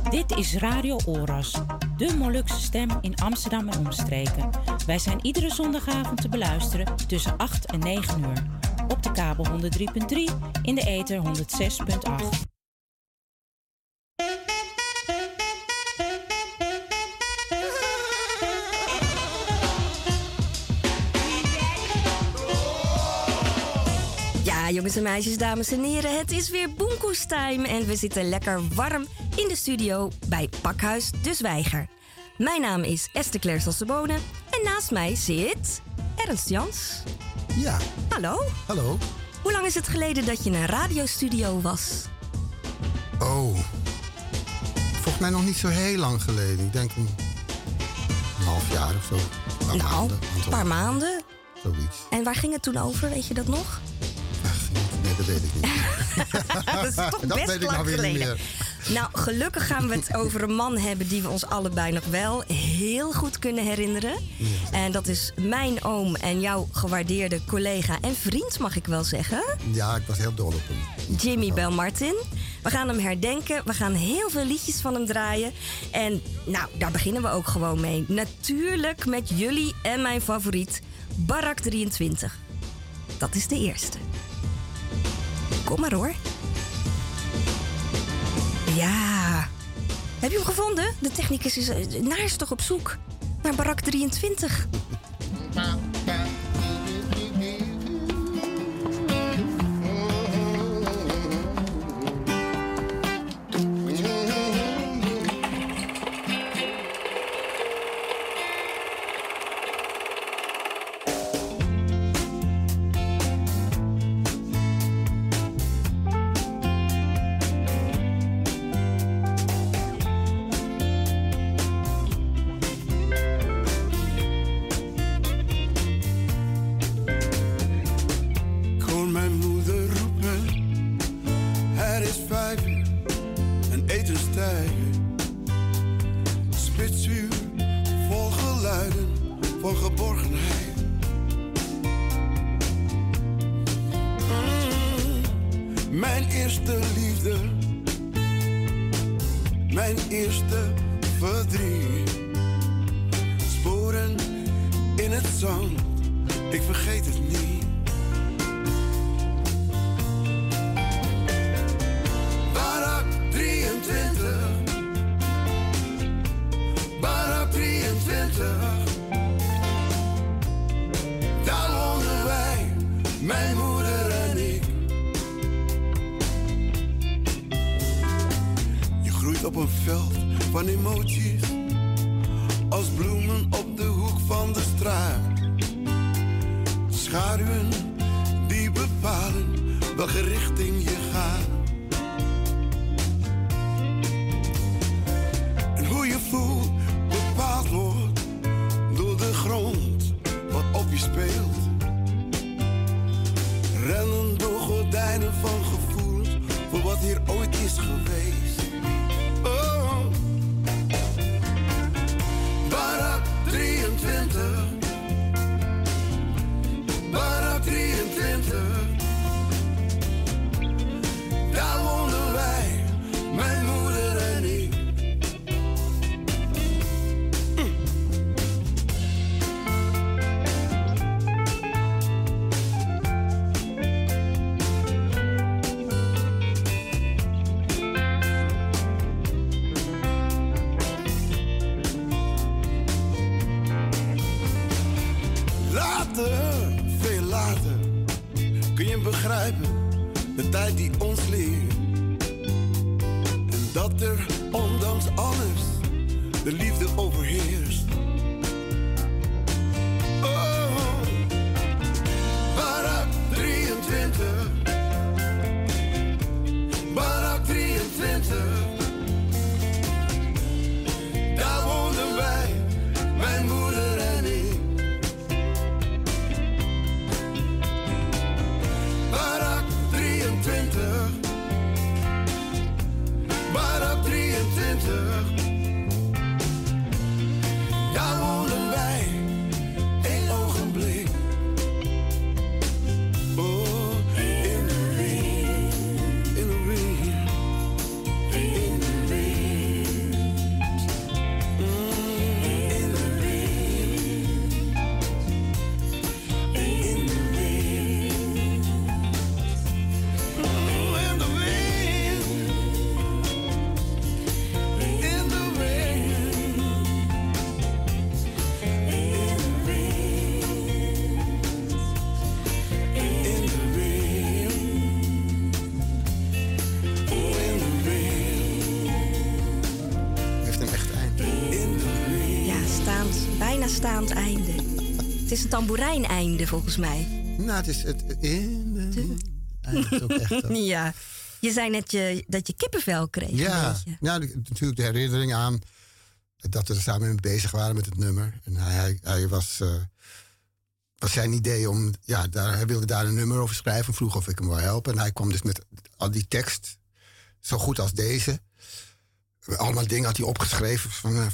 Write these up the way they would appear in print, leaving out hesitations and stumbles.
Dit is Radio Oras, de Molukse stem in Amsterdam en omstreken. Wij zijn iedere zondagavond te beluisteren tussen 8 en 9 uur. Op de kabel 103.3, in de ether 106.8. Ja, jongens en meisjes, dames en heren, het is weer boenkoestime en we zitten lekker warm in de studio bij Pakhuis De Zwijger. Mijn naam is Esther Claire Sassebone en naast mij zit Ernst Jans. Ja. Hallo. Hallo. Hoe lang is het geleden dat je in een radiostudio was? Oh, volgens mij nog niet zo heel lang geleden. Ik denk een half jaar of zo. Een paar maanden. Zoiets. En waar ging het toen over, weet je dat nog? Nee, dat weet ik niet. Dat is toch dat best weet ik lang nou weer geleden. niet meer. Nou, gelukkig gaan we het over een man hebben die we ons allebei nog wel heel goed kunnen herinneren. Ja. En dat is mijn oom en jouw gewaardeerde collega en vriend, mag ik wel zeggen. Ja, ik was heel dol op hem. Jimmy Bell Martin. We gaan hem herdenken. We gaan heel veel liedjes van hem draaien. En nou, daar beginnen we ook gewoon mee. Natuurlijk met jullie en mijn favoriet, Barak 23. Dat is de eerste. Kom maar hoor. Ja. Heb je hem gevonden? De technicus is naastig op zoek naar Barak 23. staand einde. Het is een tamboerijneinde volgens mij. Nou, het is het eindigt ook echt. Ja, je zei net dat je kippenvel kreeg. Ja, natuurlijk de herinnering aan dat we er samen mee bezig waren met het nummer. En hij was zijn idee om, hij wilde daar een nummer over schrijven. Vroeg of ik hem wil helpen. En hij kwam dus met al die tekst, zo goed als deze. Allemaal dingen had hij opgeschreven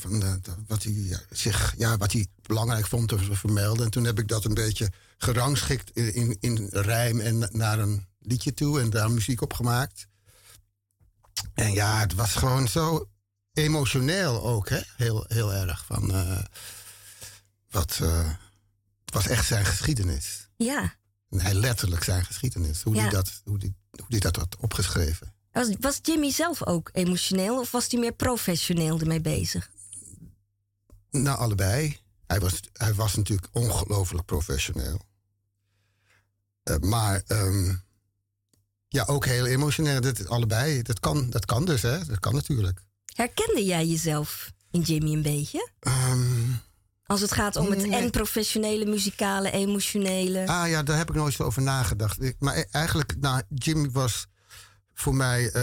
wat hij belangrijk vond te vermelden. En toen heb ik dat een beetje gerangschikt in rijm en naar een liedje toe en daar muziek op gemaakt. En ja, het was gewoon zo emotioneel ook, hè? Heel erg. Het was echt zijn geschiedenis. Ja. En hij letterlijk zijn geschiedenis. Hoe hij dat had opgeschreven. Was Jimmy zelf ook emotioneel of was hij meer professioneel ermee bezig? Nou, allebei. Hij was natuurlijk ongelooflijk professioneel. Maar ook heel emotioneel. Allebei. Dat kan dus, hè? Dat kan natuurlijk. Herkende jij jezelf in Jimmy een beetje? Als het gaat om het en professionele, muzikale, emotionele. Daar heb ik nooit zo over nagedacht. Maar eigenlijk, Jimmy was voor mij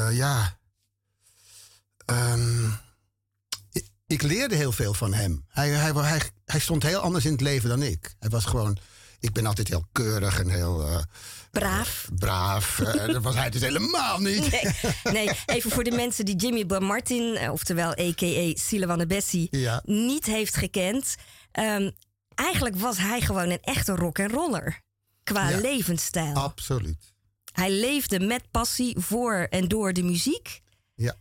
ik leerde heel veel van hem. Hij stond heel anders in het leven dan ik. Hij was gewoon... Ik ben altijd heel keurig en heel... braaf. Dat was hij dus helemaal niet. Nee, even voor de mensen die Jimmy Martin, oftewel a.k.a. Silewanne Bessie, niet heeft gekend. Eigenlijk was hij gewoon een echte rock'n'roller. Qua levensstijl. Absoluut. Hij leefde met passie voor en door de muziek. Ja.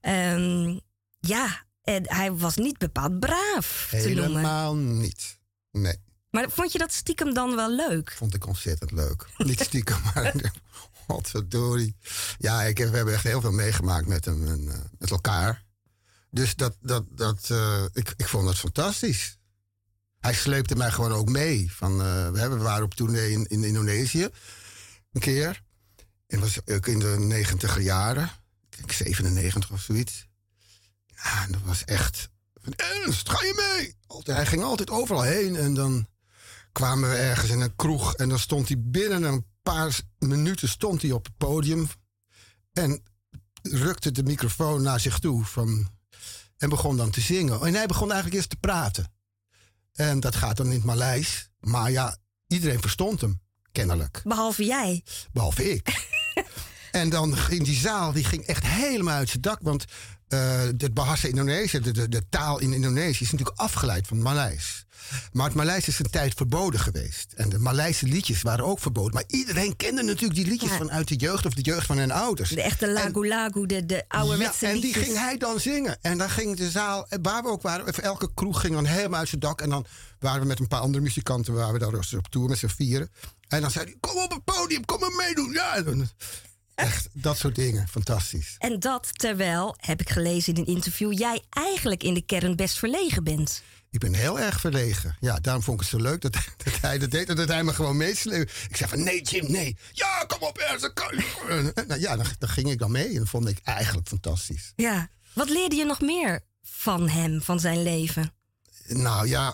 En hij was niet bepaald braaf te noemen. Helemaal niet. Nee. Maar vond je dat stiekem dan wel leuk? Vond ik ontzettend leuk. Niet stiekem, maar godverdorie. Ja, we hebben echt heel veel meegemaakt met hem en met elkaar. Dus ik vond het fantastisch. Hij sleepte mij gewoon ook mee. We waren op tournee in Indonesië. Een keer. En dat was ook in de 90er jaren. Ik denk 97 of zoiets. Ja, en dat was echt... Ernst, ga je mee? Hij ging altijd overal heen. En dan kwamen we ergens in een kroeg. En dan stond hij binnen een paar minuten op het podium. En rukte de microfoon naar zich toe. En begon dan te zingen. En hij begon eigenlijk eerst te praten. En dat gaat dan in het Maleis. Maar ja, iedereen verstond hem. Kennelijk. Behalve jij. Behalve ik. En dan ging die zaal die echt helemaal uit zijn dak. Want het Bahasa Indonesië, de taal in Indonesië, is natuurlijk afgeleid van het Maleis. Maar het Maleis is een tijd verboden geweest. En de Maleise liedjes waren ook verboden. Maar iedereen kende natuurlijk die liedjes vanuit de jeugd of de jeugd van hun ouders. De echte lagu-lagu, de ouderwetse liedjes. En die ging hij dan zingen. En dan ging de zaal, waar we ook waren, elke kroeg ging dan helemaal uit zijn dak. En dan waren we met een paar andere muzikanten, waren we daar op tour met z'n vieren. En dan zei hij, kom op het podium, kom maar meedoen. Ja, echt, dat soort dingen. Fantastisch. En dat terwijl, heb ik gelezen in een interview, jij eigenlijk in de kern best verlegen bent. Ik ben heel erg verlegen. Ja, daarom vond ik het zo leuk dat hij dat deed. En dat hij me gewoon meesleepte. Ik zei van, nee Jim, nee. Ja, kom op, Ernst. Dan ging ik dan mee. En dat vond ik eigenlijk fantastisch. Ja. Wat leerde je nog meer van hem, van zijn leven? Nou ja,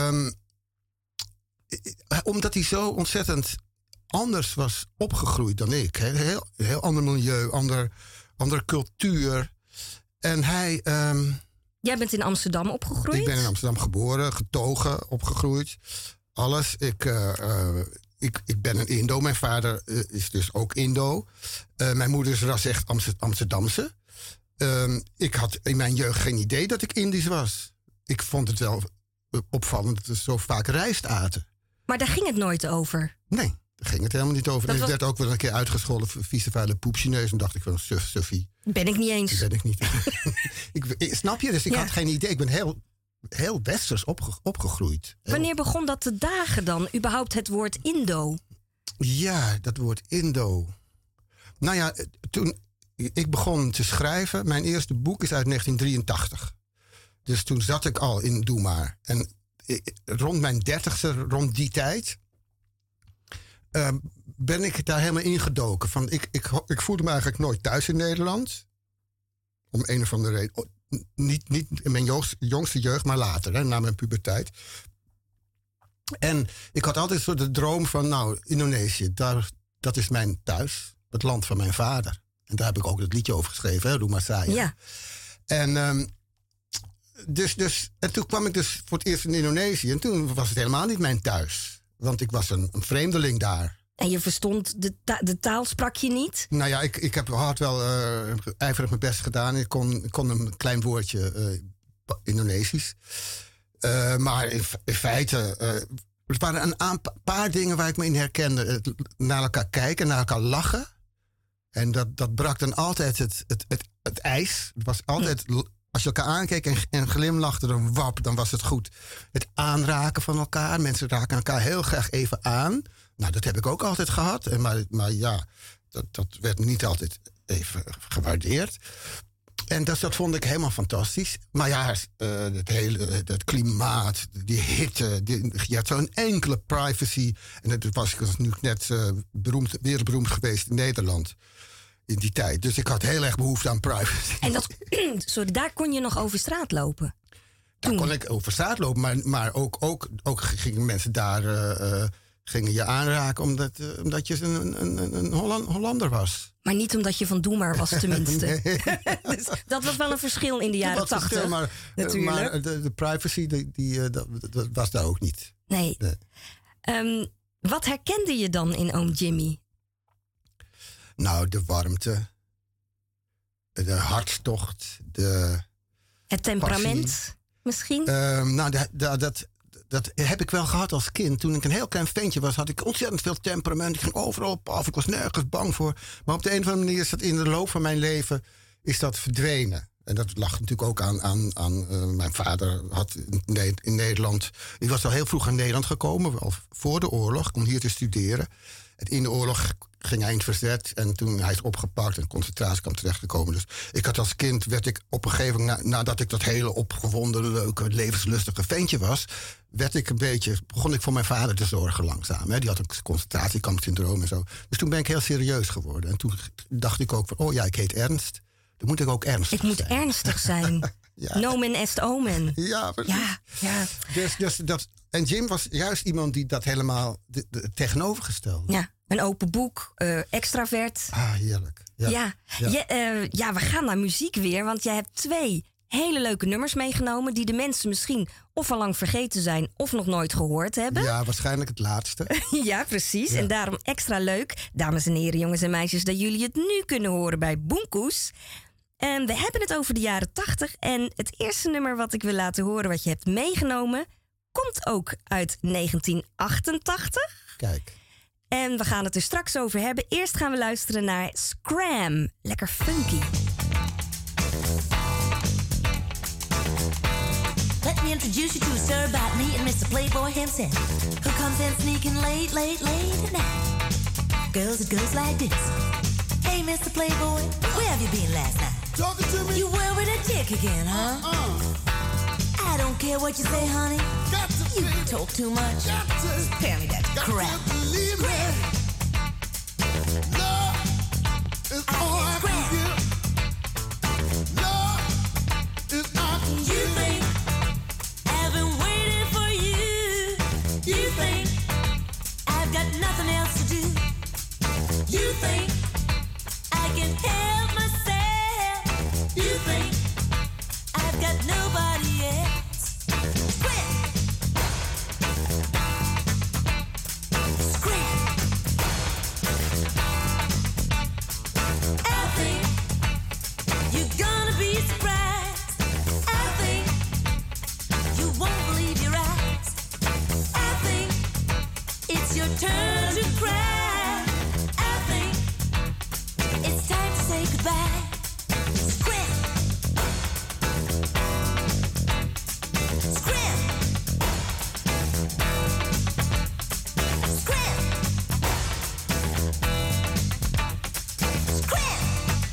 omdat hij zo ontzettend anders was opgegroeid dan ik. Heel ander milieu, andere cultuur. En hij... Jij bent in Amsterdam opgegroeid? Ik ben in Amsterdam geboren, getogen, opgegroeid. Alles. Ik ben een Indo. Mijn vader is dus ook Indo. Mijn moeder is ras echt Amsterdamse. Ik had in mijn jeugd geen idee dat ik Indisch was. Ik vond het wel opvallend dat we zo vaak rijst aten. Maar daar ging het nooit over? Nee, daar ging het helemaal niet over. En ik werd ook wel een keer uitgescholden voor vieze vuile poepchinees. En dacht ik van, suffie. Ben ik niet eens. Ben ik niet. Snap je? Dus ik had geen idee. Ik ben heel westers opgegroeid. Wanneer begon dat te dagen dan? Überhaupt het woord Indo? Ja, dat woord Indo. Nou ja, toen ik begon te schrijven. Mijn eerste boek is uit 1983. Dus toen zat ik al in Doe Maar. En rond mijn 30ste, rond die tijd, ben ik daar helemaal ingedoken. Ik voelde me eigenlijk nooit thuis in Nederland. Om een of andere reden. niet in mijn jongste jeugd, maar later, hè, na mijn puberteit. En ik had altijd zo de droom van, Indonesië, dat is mijn thuis. Het land van mijn vader. En daar heb ik ook het liedje over geschreven, hè, Rumah Saya. Ja. En, en toen kwam ik dus voor het eerst in Indonesië. En toen was het helemaal niet mijn thuis. Want ik was een vreemdeling daar. En je verstond de taal, sprak je niet? Nou ja, ik had wel ijverig mijn best gedaan. Ik kon een klein woordje Indonesisch. Maar in feite, er waren een paar dingen waar ik me in herkende. Naar elkaar kijken, naar elkaar lachen. En dat brak dan altijd het ijs. Het was altijd, als je elkaar aankeek en glimlachte, dan was het goed. Het aanraken van elkaar. Mensen raken elkaar heel graag even aan. Nou, dat heb ik ook altijd gehad. Maar ja, dat werd niet altijd even gewaardeerd. En dat vond ik helemaal fantastisch. Maar ja, het klimaat, die hitte. Je had zo'n enkele privacy. En ik was nu net wereldberoemd geweest in Nederland. In die tijd. Dus ik had heel erg behoefte aan privacy. En daar kon je nog over straat lopen? Daar kon ik over straat lopen. Maar ook gingen mensen daar... gingen je aanraken omdat je een Hollander was. Maar niet omdat je van Doe maar was, tenminste. Nee. Dus dat was wel een verschil in de jaren 80. Maar de privacy, dat was daar ook niet. Nee. Wat herkende je dan in oom Jimmy? Nou, de warmte. De hartstocht. Het temperament, passie. Misschien? Dat heb ik wel gehad als kind. Toen ik een heel klein ventje was, had ik ontzettend veel temperament. Ik ging overal op af, ik was nergens bang voor. Maar op de een of andere manier is dat in de loop van mijn leven is dat verdwenen. En dat lag natuurlijk ook aan mijn vader had in Nederland... Die was al heel vroeg in Nederland gekomen, al voor de oorlog, om hier te studeren. En in de oorlog ging hij in het verzet en toen hij is opgepakt en concentratiekamp terechtgekomen. Dus ik had als kind, werd ik op een gegeven moment, nadat ik dat hele opgewonden, leuke, levenslustige ventje was, begon ik voor mijn vader te zorgen langzaam. Hè. Die had een concentratiekampsyndroom en zo. Dus toen ben ik heel serieus geworden. En toen dacht ik ook van, ik heet Ernst. Dan moet ik ook ernstig zijn. Ik moet ernstig zijn. Ja. Nomen est omen. Ja, precies. Ja. Dus dat, en Jim was juist iemand die dat helemaal tegenovergestelde. Ja, een open boek, extravert. Ah, heerlijk. Ja, we gaan naar muziek weer, want jij hebt 2 hele leuke nummers meegenomen die de mensen misschien of al lang vergeten zijn of nog nooit gehoord hebben. Ja, waarschijnlijk het laatste. Ja, precies. Ja. En daarom extra leuk, dames en heren, jongens en meisjes, dat jullie het nu kunnen horen bij Boomkoes. En we hebben het over de jaren 80 en het eerste nummer wat ik wil laten horen wat je hebt meegenomen komt ook uit 1988. Kijk. En we gaan het er straks over hebben. Eerst gaan we luisteren naar Scram. Lekker funky. Let me introduce you to a sir about me and Mr. Playboy himself, who comes in sneaking late at night. Girls, it goes like this. Hey, Mr. Playboy, where have you been last night? Talking to me? You were with a chick again, huh? I don't care what you say, honey. You talk too much. Spare me that crap. Believe me. Love is all I can give. Love is all I can give. You think I've been waiting for you? You think I've got nothing else to do? You think I can help myself? You think I've got nobody else? Quit! Turn to cry. I think it's time to say goodbye. Scram. Scram. Scram. Scram.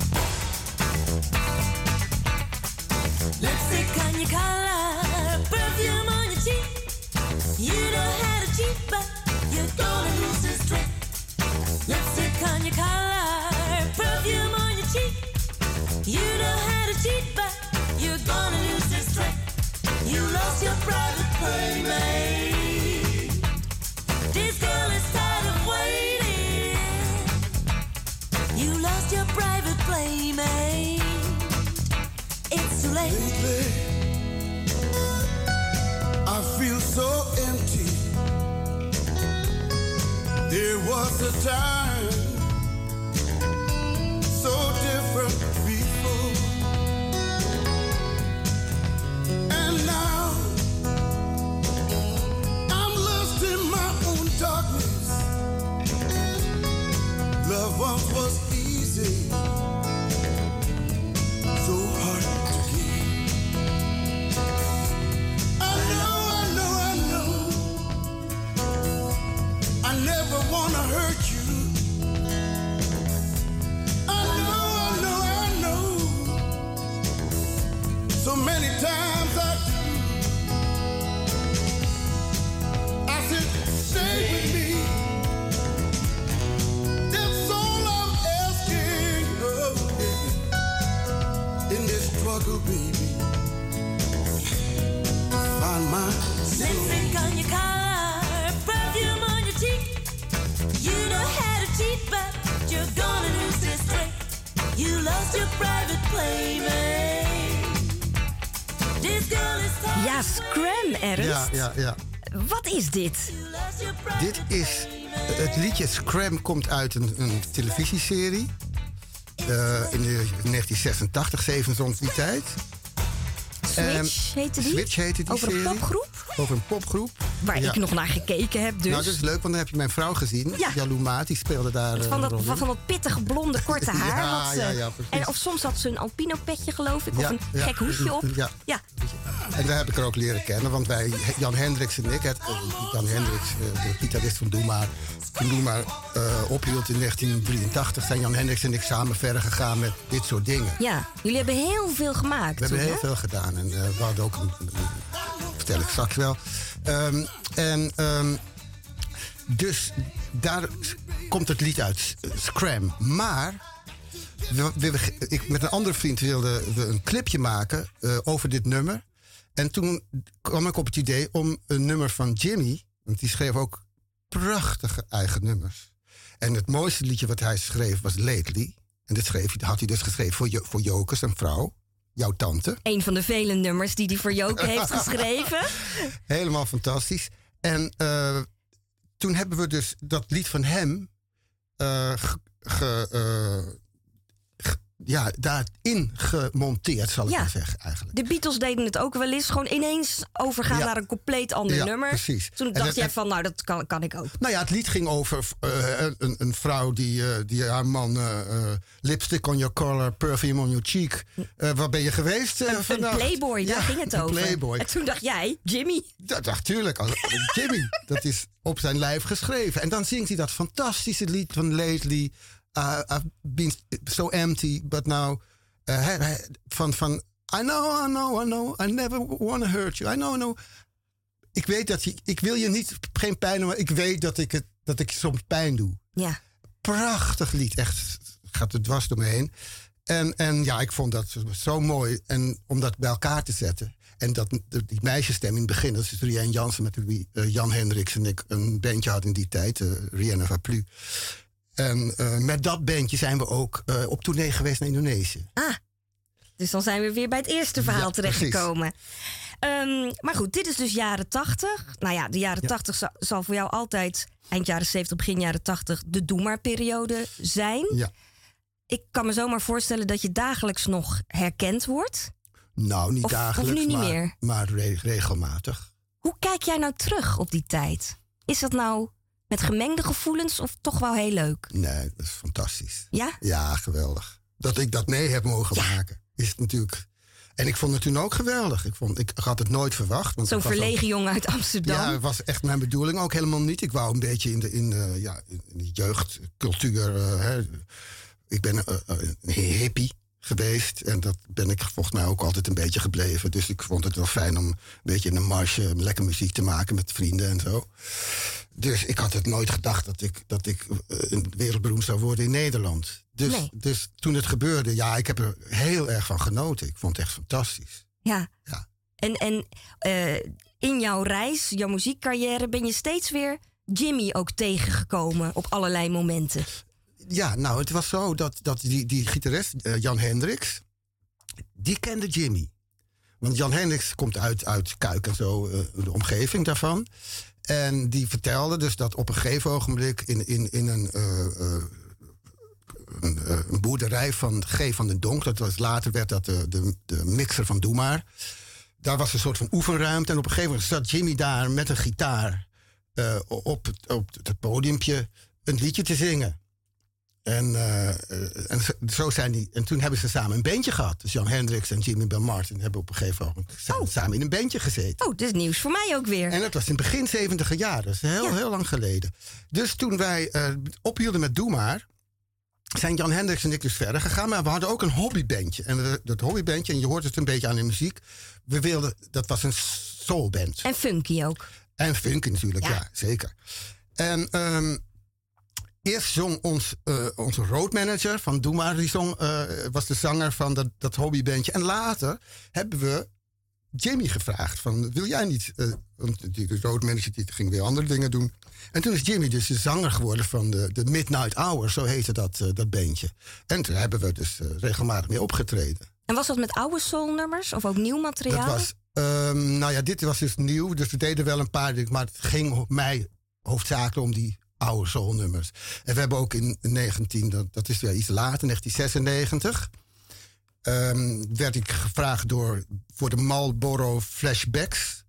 Lipstick on your collar, perfume on your cheek. You know how to cheat, but you're gonna lose this trick. Lipstick on your collar, perfume on your cheek. You know how to cheat, but you're gonna play. Lately, I feel so empty. There was a time so different before, and now I'm lost in my own darkness. Love once was easy, so hard to give. I know, I never wanna hurt you. I know, so many times I do. I said, stay with me. That's all I'm asking of you. In this struggle, baby, find my soul. Lipstick on your collar, perfume on your cheek. You know how to cheat, but you're gonna lose this trick. You lost your private playmate. This girl is tired. Ja, Scram, Ernst. Ja. Wat is dit? You lost your private Dit is... Het liedje Scram komt uit een televisieserie. In 1986, 7 rond die tijd. Switch heette die? Switch heette die Over serie. een popgroep? Over een popgroep. Waar Ja. ik nog naar gekeken heb dus. Nou, dat is leuk, want dan heb je mijn vrouw gezien. Ja. Jalou Maat, die speelde daar van, een rol in. dat pittige blonde korte haar. Ja, had ze. ja, precies. En of soms had ze een alpino petje, geloof ik. Of Ja, een ja. gek hoedje op. Ja. Ja. En daar heb ik haar ook leren kennen, want wij, Jan Hendricks en ik, Jan Hendricks, de gitarist van Doe Maar, toen Doe Maar ophield in 1983, zijn Jan Hendricks en ik samen verder gegaan met dit soort dingen. Ja, jullie hebben heel veel gemaakt. We hebben toen, heel hè? veel gedaan en we hadden ook vertel ik straks wel. Dus daar komt het lied uit, Scram. Maar met een andere vriend wilden we een clipje maken over dit nummer. En toen kwam ik op het idee om een nummer van Jimmy, want die schreef ook prachtige eigen nummers. En het mooiste liedje wat hij schreef was Lately. En dat had hij dus geschreven voor Joke, zijn vrouw, jouw tante. Een van de vele nummers die hij voor Joke heeft geschreven. Helemaal fantastisch. En toen hebben we dus dat lied van hem daarin gemonteerd, zal ik Ja. maar zeggen eigenlijk. De Beatles deden het ook wel eens. Gewoon ineens overgaan Ja. naar een compleet ander Ja, nummer. precies. Toen En dacht dat- jij van, nou, dat kan ik ook. Nou ja, het lied ging over een vrouw die haar man lipstick on your collar, perfume on your cheek. Waar ben je geweest Een vannacht? playboy, daar Ja, ging het een over. Playboy. En toen dacht jij, Jimmy. Dat dacht tuurlijk. Jimmy, dat is op zijn lijf geschreven. En dan zingt hij dat fantastische lied van Lately. I've been so empty, but now... van I know, I never want to hurt you. I know. Ik weet dat ik wil je geen pijn doen, maar ik weet dat ik soms pijn doe. Ja. Prachtig lied, echt. Gaat er dwars door me heen. En ja, ik vond dat zo mooi. En om dat bij elkaar te zetten. En die meisjesstem in het begin, dat is Rianne Jansen met wie Jan Hendricks en ik een bandje hadden in die tijd. Rianne Va Plus. En met dat bandje zijn we ook op tournee geweest naar Indonesië. Dus dan zijn we weer bij het eerste verhaal Ja, terechtgekomen. Maar goed, dit is dus jaren 80. Nou ja, de jaren 80 zal voor jou altijd eind jaren 70, begin jaren 80 de Doe Maar-periode zijn. Ja. Ik kan me zomaar voorstellen dat je dagelijks nog herkend wordt. Nou, niet Of dagelijks, nu niet meer? maar regelmatig. Hoe kijk jij nou terug op die tijd? Is dat nou met gemengde gevoelens of toch wel heel leuk? Nee, dat is fantastisch. Ja? Ja, geweldig. Dat ik dat mee heb mogen maken, is het natuurlijk... En ik vond het toen ook geweldig. Ik had het nooit verwacht. want Zo'n het was verlegen jongen uit Amsterdam. Ja, dat was echt mijn bedoeling ook helemaal niet. Ik wou een beetje in de jeugdcultuur... ik ben een hippie geweest. En dat ben ik volgens mij ook altijd een beetje gebleven. Dus ik vond het wel fijn om een beetje in een marsje lekker muziek te maken met vrienden en zo. Dus ik had het nooit gedacht dat ik wereldberoemd zou worden in Nederland. Dus toen het gebeurde, ja, ik heb er heel erg van genoten. Ik vond het echt fantastisch. Ja. Ja. En in jouw reis, jouw muziekcarrière, ben je steeds weer Jimmy ook tegengekomen op allerlei momenten. Ja, nou, het was zo dat die gitarist, Jan Hendricks, die kende Jimmy. Want Jan Hendricks komt uit Kuik en zo, de omgeving daarvan. En die vertelde dus dat op een gegeven ogenblik in een boerderij van G. van den Donk... later werd dat de mixer van Doe Maar. Daar was een soort van oefenruimte. En op een gegeven moment zat Jimmy daar met een gitaar... op het podiumpje een liedje te zingen. En zo zijn die. En toen hebben ze samen een bandje gehad. Dus Jan Hendricks en Jimmy Bell Martin hebben op een gegeven moment samen in een bandje gezeten. Oh, dat is nieuws voor mij ook weer. En dat was in het begin 70 jaren. Dat is heel lang geleden. Dus toen wij ophielden met Doe Maar, zijn Jan Hendricks en ik dus verder gegaan. Maar we hadden ook een hobbybandje. En dat hobbybandje, en je hoort het een beetje aan de muziek. Dat was een soulband. En funky ook. En funky natuurlijk, ja zeker. En eerst zong onze roadmanager van Doe Maar, die was de zanger van dat hobbybandje. En later hebben we Jimmy gevraagd van, wil jij niet... want de roadmanager die ging weer andere dingen doen. En toen is Jimmy dus de zanger geworden van de Midnight Hour, zo heette dat bandje. En toen hebben we dus regelmatig mee opgetreden. En was dat met oude soulnummers of ook nieuw materiaal? Dat was, dit was dus nieuw, dus we deden wel een paar dingen, maar het ging mij hoofdzakelijk om die oude soulnummers. En we hebben ook in dat is weer iets later, 1996... werd ik gevraagd voor de Marlboro Flashbacks.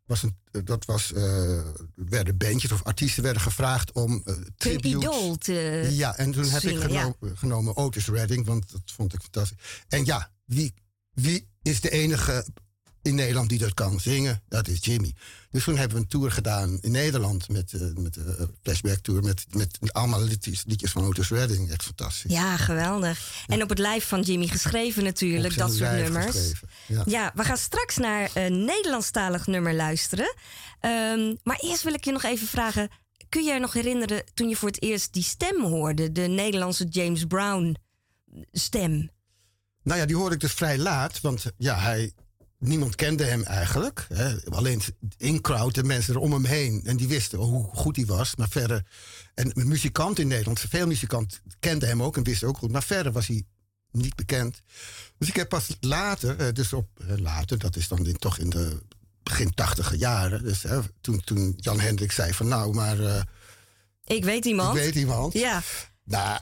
Werden bandjes of artiesten werden gevraagd om tribute. Een idool te Ja, en toen heb zingen, ik genomen Otis Redding, want dat vond ik fantastisch. En ja, wie is de enige in Nederland die dat kan zingen? Dat is Jimmy. Dus toen hebben we een tour gedaan in Nederland met de Flashback Tour met allemaal liedjes van Otis Redding. Echt fantastisch. Ja, geweldig. En op het lijf van Jimmy geschreven natuurlijk, dat soort nummers. Ja, we gaan straks naar een Nederlandstalig nummer luisteren. Maar eerst wil ik je nog even vragen, kun je je nog herinneren toen je voor het eerst die stem hoorde? De Nederlandse James Brown stem. Nou ja, die hoorde ik dus vrij laat, want niemand kende hem eigenlijk. Hè. Alleen in-crowd, de mensen er om hem heen. En die wisten hoe goed hij was. Maar verder... En muzikanten in Nederland, veel muzikanten kenden hem ook en wisten ook goed. Maar verder was hij niet bekend. Dus ik heb pas later, dat is dan toch in de begin 80e jaren. Dus toen Jan Hendricks zei van nou, maar... ik weet iemand. Ja. Nou,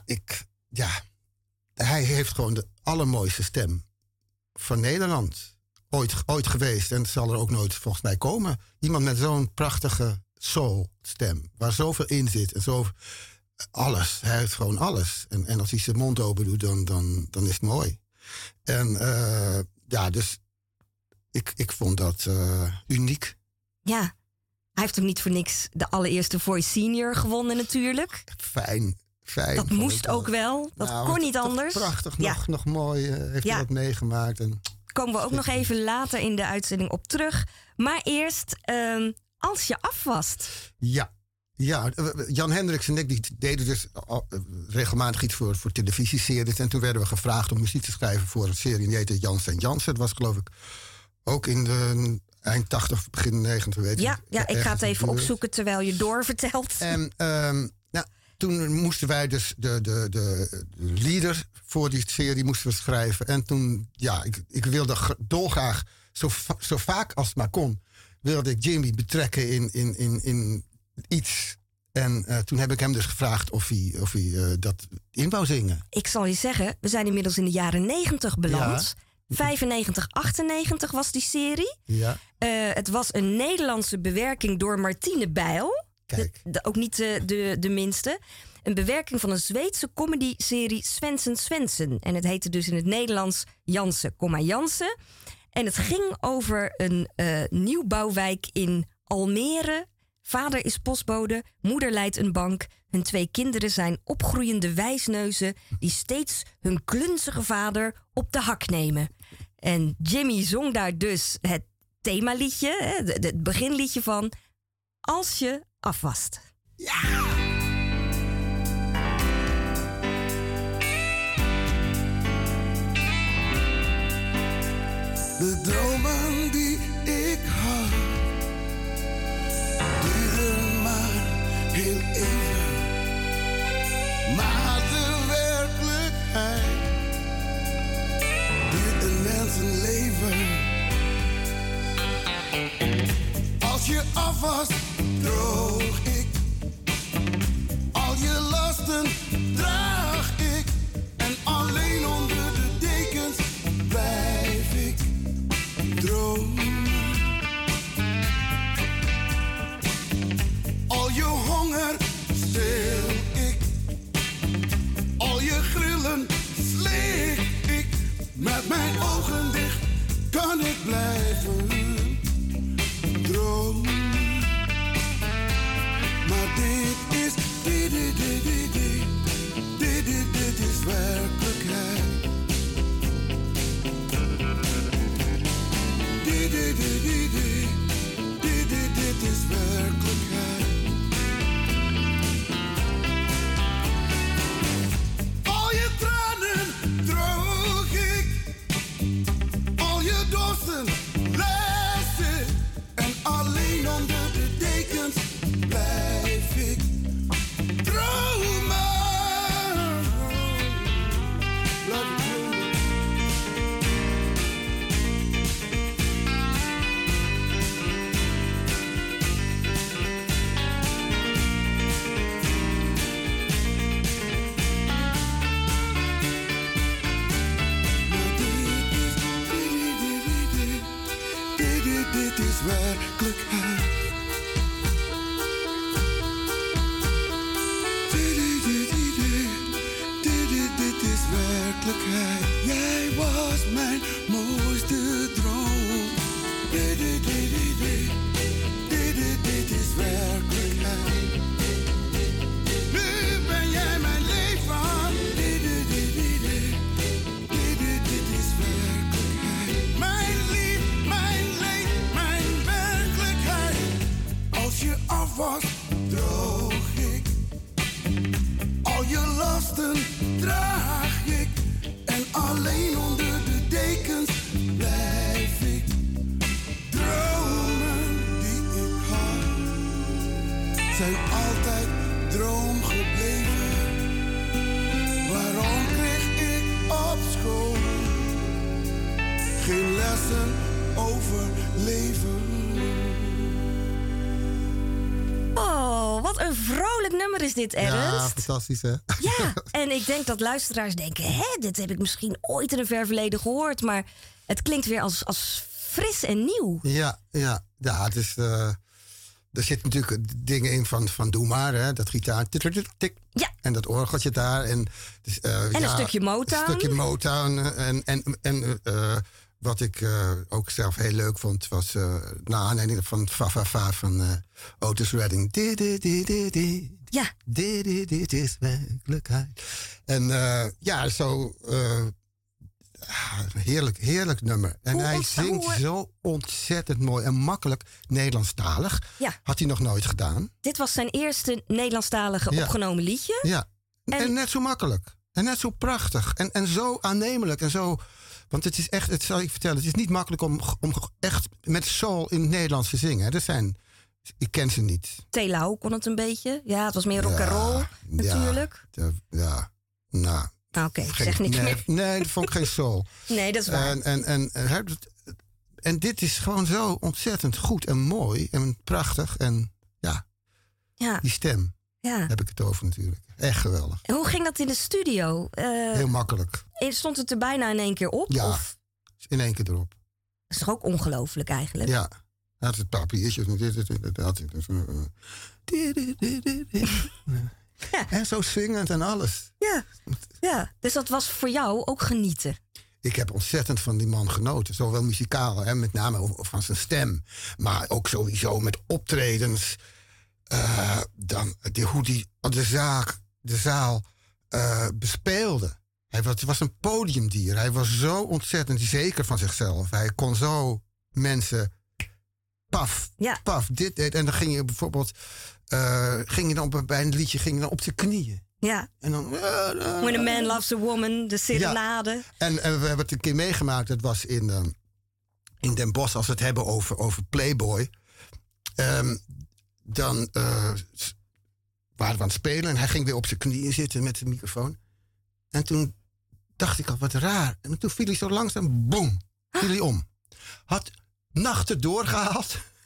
hij heeft gewoon de allermooiste stem van Nederland. Ooit geweest. En het zal er ook nooit volgens mij komen. Iemand met zo'n prachtige soulstem. Waar zoveel in zit. En zo alles. Hij heeft gewoon alles. En als hij zijn mond open doet, dan is het mooi. En dus ik vond dat uniek. Ja. Hij heeft ook niet voor niks de allereerste Voice Senior gewonnen natuurlijk. Fijn. Dat moest ook wel. Dat kon niet anders. Prachtig. Nog mooi. Heeft hij dat meegemaakt. En komen we ook nog even later in de uitzending op terug. Maar eerst, als je afwast. Ja, Jan Hendricks en ik die deden dus regelmatig iets voor televisieseries. En toen werden we gevraagd om muziek te schrijven voor een serie die heette Jansen en Jansen. Dat was geloof ik ook in de eind 80, begin 90, weet je. Ja, ik ga het even opzoeken terwijl je doorvertelt. En toen moesten wij dus de leader voor die serie moesten we schrijven. En toen, ik wilde dolgraag, zo vaak als het maar kon, wilde ik Jimmy betrekken in iets. En toen heb ik hem dus gevraagd of hij dat in wou zingen. Ik zal je zeggen, we zijn inmiddels in de jaren 90 beland. Ja. 95, 98 was die serie. Ja. Het was een Nederlandse bewerking door Martine Bijl. Kijk. Ook niet de minste. Een bewerking van een Zweedse comedy-serie Svensen. En het heette dus in het Nederlands Jansen, Jansen. En het ging over een nieuwbouwwijk in Almere. Vader is postbode, moeder leidt een bank. Hun 2 kinderen zijn opgroeiende wijsneuzen die steeds hun klunzige vader op de hak nemen. En Jimmy zong daar dus het themaliedje, het beginliedje van Als je afwast. Ja! De dromen die ik had, duren maar heel even. Maar de werkelijkheid duurt een mensenleven. Als je af was, droog ik. Al je lasten draag ik. En alleen onder de dekens blijf ik dromen. Al je honger stil ik. Al je grillen slik ik. Met mijn ogen dicht kan ik blijven dromen. Maar dit is werkelijkheid. Dit is werkelijkheid. Al je tranen droog ik. Al je dorsten les ik. En alleen onder de dekens blijf ik dromen. Blijf ik dromen. Dit is werkelijkheid. Dit is werkelijkheid. Jij was mijn mooiste droom. Dit is werkelijkheid. Nu ben jij mijn leven. Dit is werkelijkheid. Mijn lief, mijn leed, mijn werkelijkheid. Als je af was, droog ik. Al je lasten draag ik. En alleen onder de dekens blijf ik dromen die ik had. Zijn altijd droom gebleven. Waarom kreeg ik op school geen lessen over leven? Oh, wat een vrolijk nummer is dit, Ernst. Ja, fantastisch hè? Ja, en ik denk dat luisteraars denken... hè, dit heb ik misschien ooit in een ver verleden gehoord... maar het klinkt weer als fris en nieuw. Ja, het is... er zitten natuurlijk dingen in van Doe Maar, hè? Dat gitaar. Tik, Ja. en dat orgeltje daar. En, dus, En een stukje Motown. Een stukje Motown. En wat ik ook zelf heel leuk vond... was naar aanleiding van Fa Fa Fa van Otis Redding. Ja. Dit is werkelijkheid. En zo... heerlijk nummer. En hij zingt zo ontzettend mooi en makkelijk Nederlandstalig. Ja. Had hij nog nooit gedaan. Dit was zijn eerste Nederlandstalige opgenomen liedje. Ja. En net zo makkelijk. En net zo prachtig. En zo aannemelijk. En zo... Want het is echt, het zal ik vertellen, het is niet makkelijk om echt met soul in het Nederlands te zingen. Er zijn, ik ken ze niet. Telau kon het een beetje. Ja, het was meer rock and roll natuurlijk. Nou... Oké, zeg niks meer. Nee, dat vond ik geen soul. Nee, dat is waar. En dit is gewoon zo ontzettend goed en mooi en prachtig. En die stem heb ik het over natuurlijk. Echt geweldig. En hoe ging dat in de studio? Heel makkelijk. Stond het er bijna in één keer op? Ja, of? in één keer erop. Dat is toch ook ongelooflijk eigenlijk? Ja, hij had het papiertje. Ja. En zo zingend en alles. Ja, dus dat was voor jou ook genieten. Ik heb ontzettend van die man genoten. Zowel muzikaal, hè, met name van zijn stem. Maar ook sowieso met optredens. Hoe die de zaal bespeelde. Het was een podiumdier. Hij was zo ontzettend zeker van zichzelf. Hij kon zo mensen... Paf, dit deed. En dan ging je bijvoorbeeld... bij een liedje ging je dan op zijn knieën. Ja. En dan... When a man loves a woman, de serenade. Ja. En we hebben het een keer meegemaakt. Dat was in Den Bosch, als we het hebben over Playboy. Dan waren we aan het spelen. En hij ging weer op zijn knieën zitten met de microfoon. En toen dacht ik al, wat raar. En toen viel hij zo langzaam, boem, viel hij om. Had nachten doorgehaald.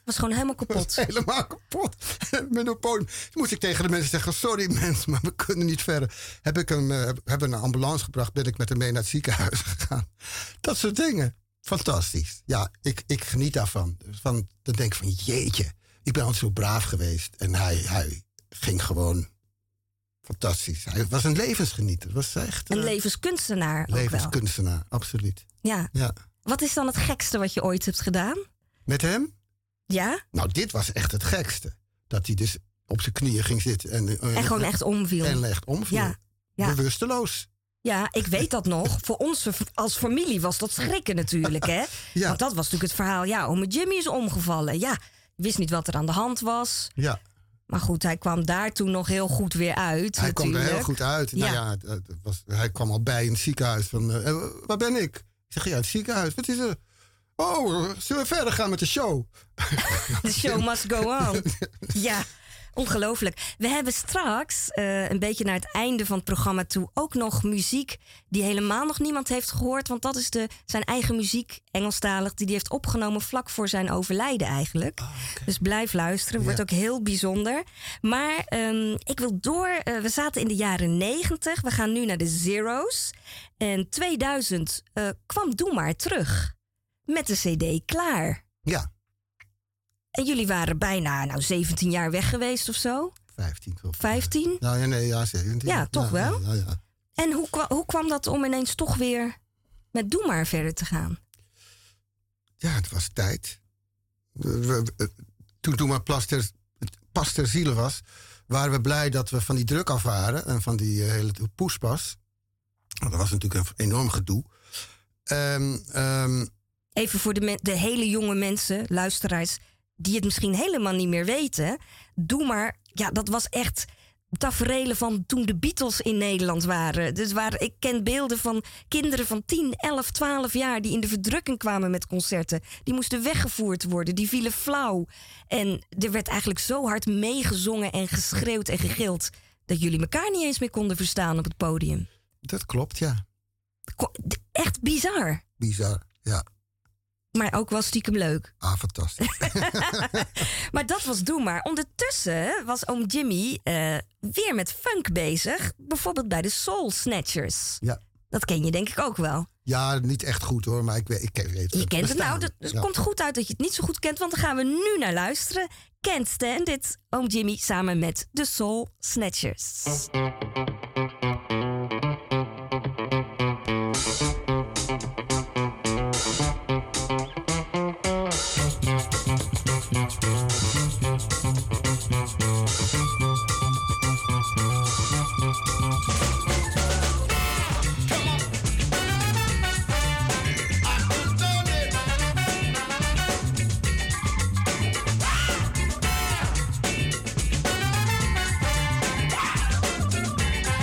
Was gewoon helemaal kapot. Helemaal kapot. Met een podium moest ik tegen de mensen zeggen... sorry mensen, maar we kunnen niet verder. Hebben een ambulance gebracht... ben ik met hem mee naar het ziekenhuis gegaan. Dat soort dingen. Fantastisch. Ja, ik geniet daarvan. Dan denk ik van jeetje... ik ben altijd zo braaf geweest. En hij ging gewoon... fantastisch. Hij was een levensgenieter. Het was echt... Een levenskunstenaar ook wel. Levenskunstenaar, absoluut. Ja. Wat is dan het gekste wat je ooit hebt gedaan? Met hem? Ja? Nou, dit was echt het gekste. Dat hij dus op zijn knieën ging zitten. En gewoon echt omviel. En echt omviel. Ja. Bewusteloos. Ja, ik weet dat nog. Voor ons als familie was dat schrikken natuurlijk, hè? Ja. Want dat was natuurlijk het verhaal. Ja, ome Jimmy is omgevallen. Ja, wist niet wat er aan de hand was. Ja. Maar goed, hij kwam daar toen nog heel goed weer uit. Hij kwam er heel goed uit. Ja. Nou ja, hij kwam al bij in het ziekenhuis. Van, waar ben ik? Ik zeg, ja, het ziekenhuis. Wat is er? Oh, zullen we verder gaan met de show? The show must go on. Ja, ongelooflijk. We hebben straks, een beetje naar het einde van het programma toe... ook nog muziek die helemaal nog niemand heeft gehoord. Want dat is zijn eigen muziek, Engelstalig... die hij heeft opgenomen vlak voor zijn overlijden eigenlijk. Oh, okay. Dus blijf luisteren, wordt ook heel bijzonder. Maar ik wil door. We zaten in de jaren 90. We gaan nu naar de Zero's. En 2000 kwam Doe Maar terug. Met de cd klaar. Ja. En jullie waren bijna 17 jaar weg geweest of zo? 15. 15? Nou, nee, 17. Ja, toch wel? Ja. En hoe kwam dat om ineens toch weer met Doe Maar verder te gaan? Ja, het was tijd. Toen Doe Maar pas ter ziele was... waren we blij dat we van die druk af waren... en van die hele poespas. Dat was natuurlijk een enorm gedoe. Even voor de hele jonge mensen, luisteraars... die het misschien helemaal niet meer weten. Doe Maar, ja, dat was echt taferelen van toen de Beatles in Nederland waren. Dus ik ken beelden van kinderen van 10, 11, 12 jaar... die in de verdrukking kwamen met concerten. Die moesten weggevoerd worden, die vielen flauw. En er werd eigenlijk zo hard meegezongen en geschreeuwd en gegild... dat jullie elkaar niet eens meer konden verstaan op het podium. Dat klopt, ja. Echt bizar. Bizar, ja. Maar ook wel stiekem leuk. Ah, fantastisch. Maar dat was Doe Maar. Ondertussen was oom Jimmy weer met funk bezig. Bijvoorbeeld bij de Soul Snatchers. Ja. Dat ken je denk ik ook wel. Ja, niet echt goed hoor, maar ik weet Je kent het nou. Het ja. komt goed uit dat je het niet zo goed kent, want daar gaan we nu naar luisteren. Can't Stand It, oom Jimmy samen met de Soul Snatchers. I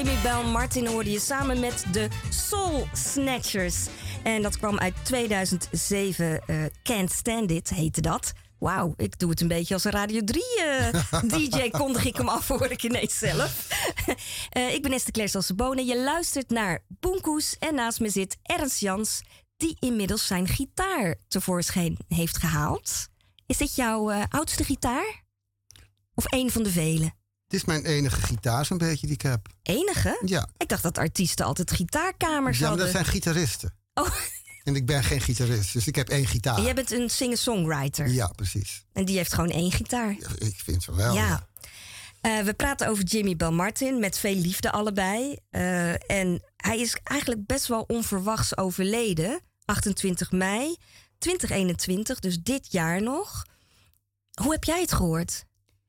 Jimmy Bell Martin hoorde je samen met de Soul Snatchers. En dat kwam uit 2007. Can't Stand It heette dat. Wauw, ik doe het een beetje als een Radio 3 DJ. Kondig ik hem af, hoor ik ineens zelf. Ik ben Esther Claire Salsebone. Je luistert naar Boenkoes. En naast me zit Ernst Jans, die inmiddels zijn gitaar tevoorschijn heeft gehaald. Is dit jouw oudste gitaar? Of een van de vele? Het is mijn enige gitaar zo'n beetje die ik heb. Enige? Ja. Ik dacht dat artiesten altijd gitaarkamers Ja, maar hadden. dat zijn gitaristen. Oh. En ik ben geen gitarist, dus ik heb 1 gitaar. En jij bent een singer-songwriter. Ja, precies. En die heeft gewoon 1 gitaar. Ja, ik vind het wel. Ja. We praten over Jimmy Bell Martin, met veel liefde allebei. En hij is eigenlijk best wel onverwachts overleden. 28 mei 2021, dus dit jaar nog. Hoe heb jij het gehoord?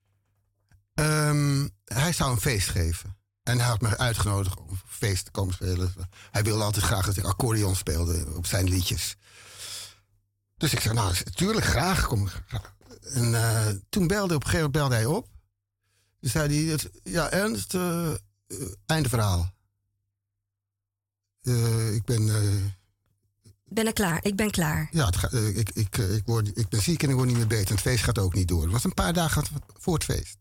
Hij zou een feest geven. En hij had me uitgenodigd om een feest te komen spelen. Hij wilde altijd graag dat ik accordeon speelde op zijn liedjes. Dus ik zei, nou, natuurlijk graag. Kom graag. En toen belde op een gegeven moment belde hij op. Toen zei hij, ja Ernst, einde verhaal. Ik ben klaar. Ja, ik ben ziek en ik word niet meer beter. En het feest gaat ook niet door. Het was een paar dagen voor het feest.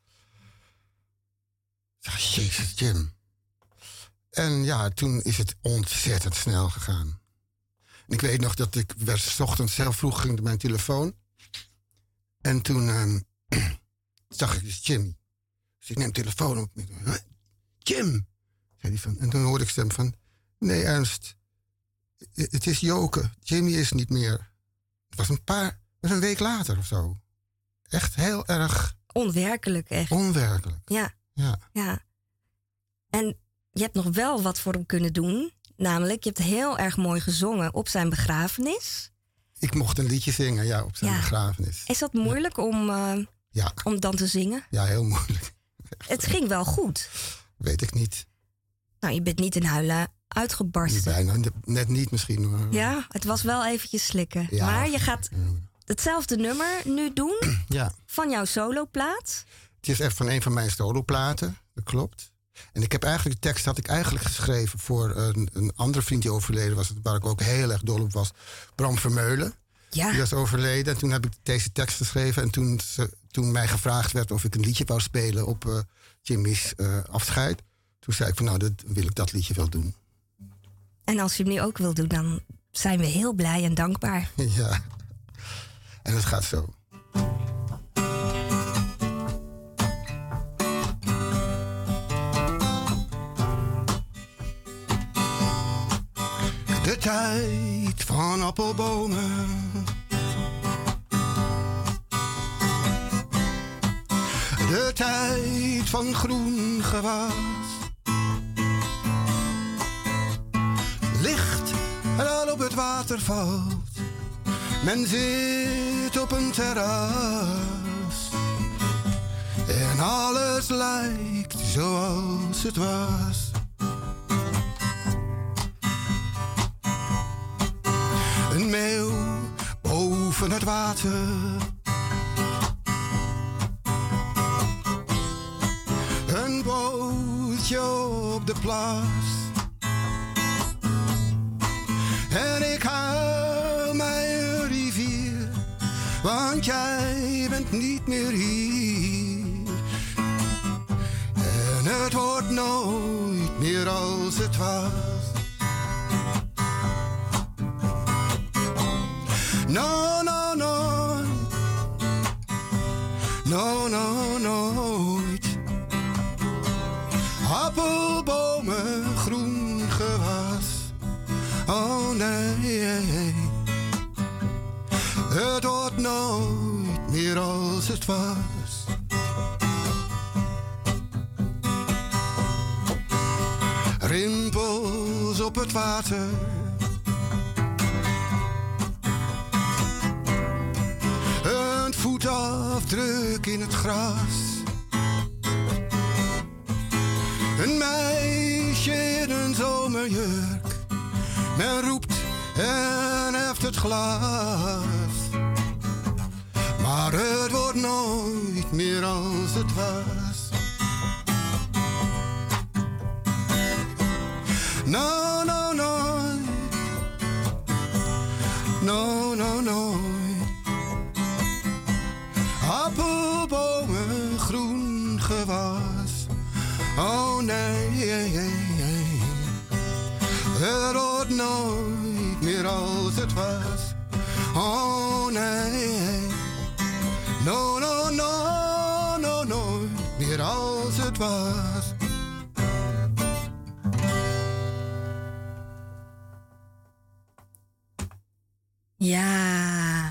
Ja, jezus, Jim. En ja, toen is het ontzettend snel gegaan. En ik weet nog dat ik werd 's ochtends heel vroeg ging naar mijn telefoon. En toen zag ik dus Jimmy. Dus ik neem de telefoon op. Jim! Zei hij van. En toen hoorde ik stem van, nee Ernst, het is Joke. Jimmy is niet meer. Het was een week later of zo. Echt heel erg... Onwerkelijk, echt. Onwerkelijk. Ja. Ja. Ja. En je hebt nog wel wat voor hem kunnen doen. Namelijk, je hebt heel erg mooi gezongen op zijn begrafenis. Ik mocht een liedje zingen, ja, op zijn begrafenis. Is dat moeilijk om dan te zingen? Ja, heel moeilijk. Het ging wel goed. Weet ik niet. Nou, je bent niet in huilen uitgebarsten. Bijna, net niet misschien. Maar... Ja, het was wel eventjes slikken. Ja. Maar je gaat hetzelfde nummer nu doen van jouw soloplaat. Het is echt van een van mijn soloplaten, dat klopt. En ik heb eigenlijk de tekst had ik eigenlijk geschreven voor een andere vriend die overleden was, waar ik ook heel erg dol op was, Bram Vermeulen. Ja. Die was overleden en toen heb ik deze tekst geschreven en toen mij gevraagd werd of ik een liedje wou spelen op Jimmy's afscheid, toen zei ik van nou, wil ik dat liedje wel doen. En als je hem nu ook wil doen, dan zijn we heel blij en dankbaar. Ja, en het gaat zo. De tijd van appelbomen. De tijd van groen gewas. Licht er al op het water valt. Men zit op een terras. En alles lijkt zoals het was. Een meeuw boven het water. Een bootje op de plas. En ik haal mijn rivier, want jij bent niet meer hier. En het wordt nooit meer als het was. No, no, no. No, no, nooit. Appelbomen, groen gewas. Oh nee. Het wordt nooit meer als het was. Rimpels op het water. Een voetafdruk in het gras. Een meisje in een zomerjurk. Men roept en heft het glas. Maar het wordt nooit meer als het was. No, no, nooit. No, no, nooit. Appelbomen, groen gewas. Oh nee, het wordt nooit meer als het was. Oh nee, no, no, no, no, nooit meer als het was. Ja,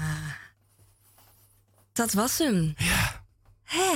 dat was hem. Ja. Hè.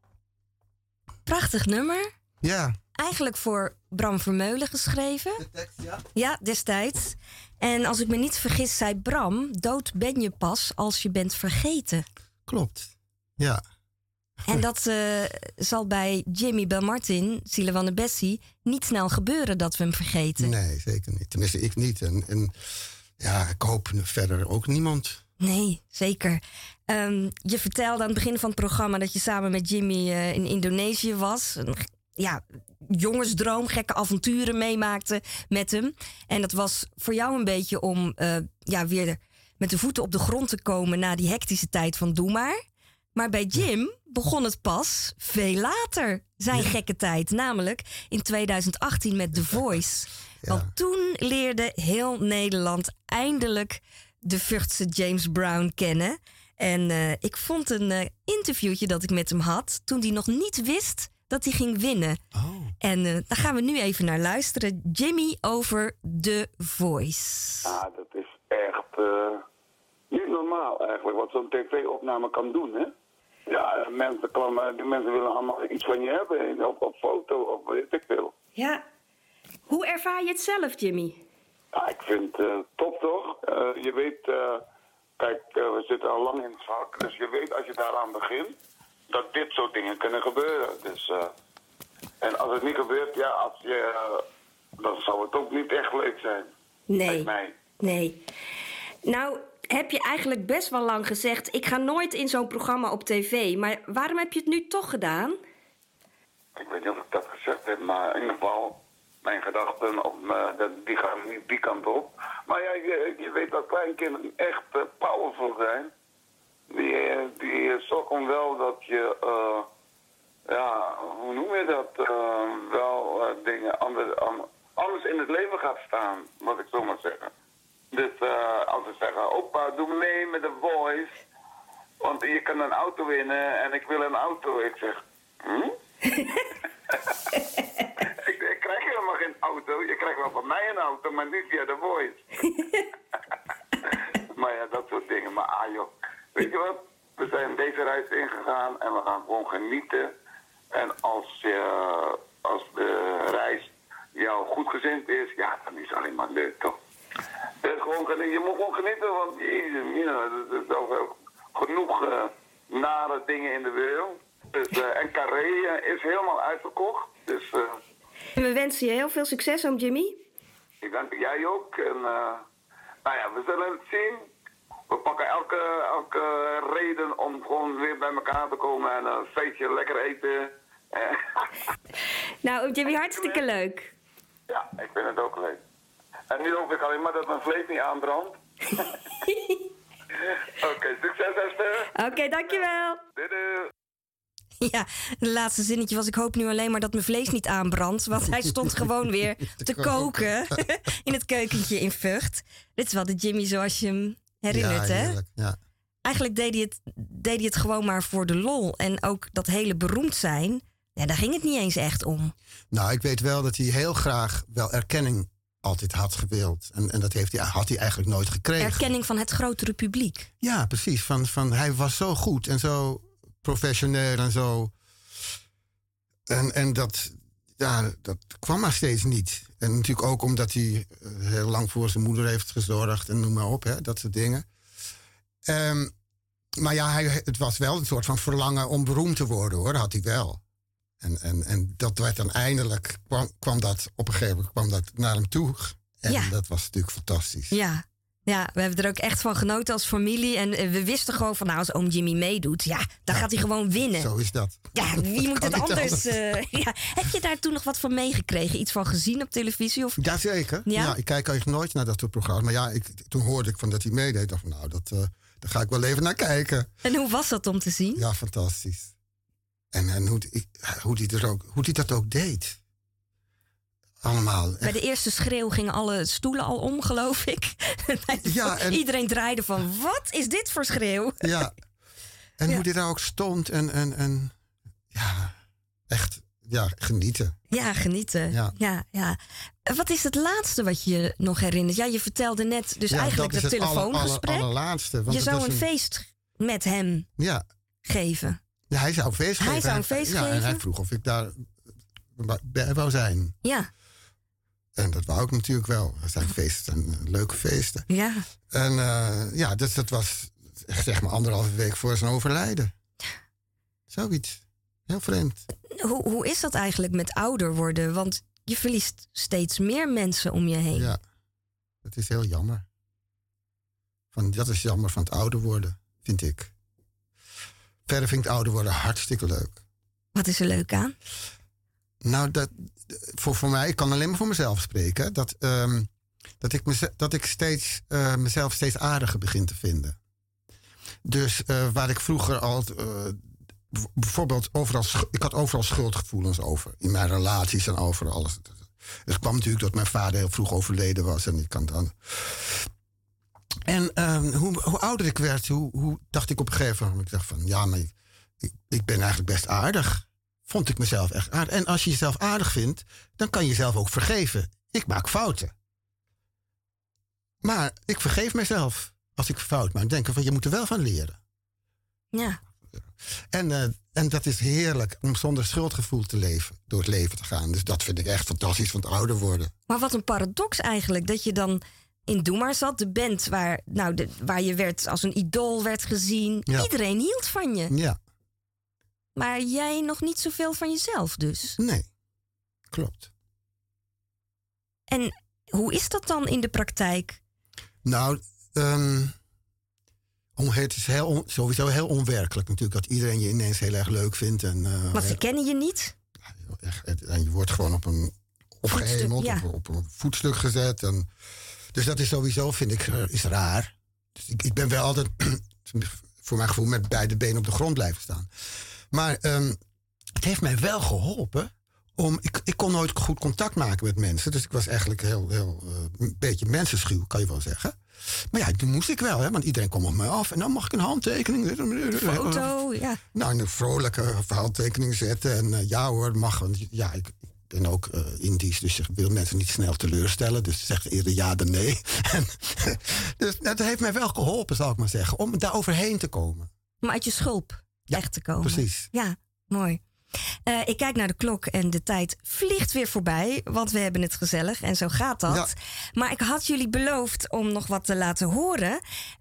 Prachtig nummer. Ja. Eigenlijk voor Bram Vermeulen geschreven. De tekst, ja. Ja, destijds. En als ik me niet vergis, zei Bram... dood ben je pas als je bent vergeten. Klopt. Ja. En dat zal bij Jimmy Belmartin, Zielen van de Bessie... niet snel gebeuren dat we hem vergeten. Nee, zeker niet. Tenminste, ik niet. En ja, ik hoop verder ook niemand. Nee, zeker. Je vertelde aan het begin van het programma... dat je samen met Jimmy in Indonesië was. Ja, jongensdroom, gekke avonturen meemaakte met hem. En dat was voor jou een beetje om weer met de voeten op de grond te komen... na die hectische tijd van Doe Maar. Maar bij Jim begon het pas veel later, zijn gekke tijd. Namelijk in 2018 met The Voice. Ja. Want toen leerde heel Nederland eindelijk de Vughtse James Brown kennen. En ik vond een interviewtje dat ik met hem had... toen hij nog niet wist dat hij ging winnen. Oh. En daar gaan we nu even naar luisteren. Jimmy over The Voice. Ja, dat is echt niet normaal eigenlijk wat zo'n tv-opname kan doen, hè? Ja, die mensen willen allemaal iets van je hebben op foto of weet ik veel. Ja, hoe ervaar je het zelf, Jimmy? Ja, ik vind het top toch? Je weet, kijk, we zitten al lang in het vak, dus je weet als je daaraan begint, dat dit soort dingen kunnen gebeuren. Dus, en als het niet gebeurt, ja, dan zou het ook niet echt leuk zijn. Nee, mij. nee. Nou, heb je eigenlijk best wel lang gezegd... ik ga nooit in zo'n programma op tv. Maar waarom heb je het nu toch gedaan? Ik weet niet of ik dat gezegd heb, maar in ieder geval... mijn gedachten, die gaan niet die kant op. Maar ja, je weet dat kleinkinderen echt powerful zijn. Die zorgen wel dat je... hoe noem je dat? Dingen anders in het leven gaat staan, wat ik zo maar zeggen. Dus als ze zeggen, opa, doe mee met The Voice. Want je kan een auto winnen en ik wil een auto. Ik zeg, ik krijg helemaal geen auto. Je krijgt wel van mij een auto, maar niet via The Voice. Maar ja, dat soort dingen. Maar joh, weet je wat? We zijn deze reis ingegaan en we gaan gewoon genieten. En als de reis jou goedgezind is, ja, dan is het alleen maar leuk, toch? Dus je moet gewoon genieten, want er is ook genoeg nare dingen in de wereld. Dus, en Carré is helemaal uitverkocht. Dus, We wensen je heel veel succes, oom Jimmy. Ik dank jij ook. En, nou ja, we zullen het zien. We pakken elke reden om gewoon weer bij elkaar te komen en een feestje lekker eten. Nou, oom Jimmy, hartstikke leuk. Ja, ik vind het ook leuk. En nu hoop ik alleen maar dat mijn vlees niet aanbrandt. Oké, succes Esther. Oké, dankjewel. Doei doei. Ja, het laatste zinnetje was... ik hoop nu alleen maar dat mijn vlees niet aanbrandt. Want hij stond gewoon weer te koken in het keukentje in Vught. Dit is wel de Jimmy zoals je hem herinnert, ja, hè? heerlijk, ja. Eigenlijk deed hij het gewoon maar voor de lol. En ook dat hele beroemd zijn, ja, daar ging het niet eens echt om. Nou, ik weet wel dat hij heel graag wel erkenning altijd had gewild. En dat had hij eigenlijk nooit gekregen. Erkenning van het grotere publiek. Ja, precies. Van hij was zo goed en zo professioneel en zo. En dat kwam maar steeds niet. En natuurlijk ook omdat hij heel lang voor zijn moeder heeft gezorgd en noem maar op, hè, dat soort dingen. Maar ja, het was wel een soort van verlangen om beroemd te worden, hoor. Dat had hij wel. En dat werd dan eindelijk, kwam dat op een gegeven moment naar hem toe. En ja, dat was natuurlijk fantastisch. Ja, Ja, we hebben er ook echt van genoten als familie. En we wisten gewoon van, nou, als oom Jimmy meedoet, ja, dan gaat hij gewoon winnen. Zo is dat. Ja, wie moet het Kan niet anders? Ja. Heb je daar toen nog wat van meegekregen? Iets van gezien op televisie? Of? Jazeker. Ja? Ja, ik kijk eigenlijk nooit naar dat soort programma's. Maar ja, toen hoorde ik van dat hij meedeed. Ik dacht van, nou, daar ga ik wel even naar kijken. En hoe was dat om te zien? Ja, fantastisch. En hoe die dat ook deed. Allemaal. Bij de eerste schreeuw gingen alle stoelen al om, geloof ik. Ja, en iedereen draaide van, wat is dit voor schreeuw? Ja. En Ja. hoe die daar ook stond. En ja, echt, ja, genieten. Ja, genieten. Ja. Ja. Wat is het laatste wat je nog herinnert? Ja, je vertelde net dus Ja, eigenlijk dat dat is het telefoongesprek. allerlaatste. Want Je het zou was een feest met hem Ja. geven. Ja, hij zou een feest geven. Hij zou een feest Ja, en geven? hij vroeg of ik daar bij wou zijn. Ja, En dat wou ik natuurlijk wel. Dat zijn feesten, leuke feesten. ja. En ja, dus dat was zeg maar 1,5 week voor zijn overlijden. Zoiets. Heel vreemd. Hoe is dat eigenlijk met ouder worden? Want je verliest steeds meer mensen om je heen. Ja, dat is heel jammer. Dat is jammer van het ouder worden, vind ik. Verder vind ik het ouder worden hartstikke leuk. Wat is er leuk aan? Nou, voor mij, ik kan alleen maar voor mezelf spreken. Dat ik mezelf steeds aardiger begin te vinden. Dus waar ik vroeger al bijvoorbeeld ik had overal schuldgevoelens over. In mijn relaties en over alles. Het kwam natuurlijk dat mijn vader heel vroeg overleden was. En ik kan dan. En hoe ouder ik werd, hoe dacht ik op een gegeven moment. Ik dacht van, ja, maar ik ben eigenlijk best aardig. Vond ik mezelf echt aardig. En als je jezelf aardig vindt, dan kan je jezelf ook vergeven. Ik maak fouten. Maar ik vergeef mezelf als ik fout maak. Denk van, je moet er wel van leren. Ja. En dat is heerlijk om zonder schuldgevoel te leven, door het leven te gaan. Dus dat vind ik echt fantastisch van het ouder worden. Maar wat een paradox eigenlijk. Dat je dan in Doe Maar zat, de band waar je werd als een idool werd gezien. Ja. Iedereen hield van je. Ja, Maar jij nog niet zoveel van jezelf dus. nee, klopt. En hoe is dat dan in de praktijk? Nou, het is sowieso heel onwerkelijk natuurlijk dat iedereen je ineens heel erg leuk vindt. Want ze kennen je niet. En je wordt gewoon opgehemeld, ja. op een voetstuk gezet. Dus dat is sowieso, vind ik, is raar. Dus ik ben wel altijd, voor mijn gevoel, met beide benen op de grond blijven staan. Maar het heeft mij wel geholpen. Ik kon nooit goed contact maken met mensen. Dus ik was eigenlijk een beetje mensenschuw, kan je wel zeggen. Maar ja, toen moest ik wel, hè, want iedereen kwam op mij af. En dan mag ik een handtekening. Foto, ja. Nou, een vrolijke handtekening zetten. En ja hoor, mag. Want ja, ik ben ook Indisch, dus ik wil mensen niet snel teleurstellen. Dus zeg eerder ja dan nee. Dus dat heeft mij wel geholpen, zal ik maar zeggen, om daar overheen te komen. Om uit je schulp echt te komen. Precies. Ja, mooi. Ik kijk naar de klok en de tijd vliegt weer voorbij. Want we hebben het gezellig en zo gaat dat. Ja. Maar ik had jullie beloofd om nog wat te laten horen.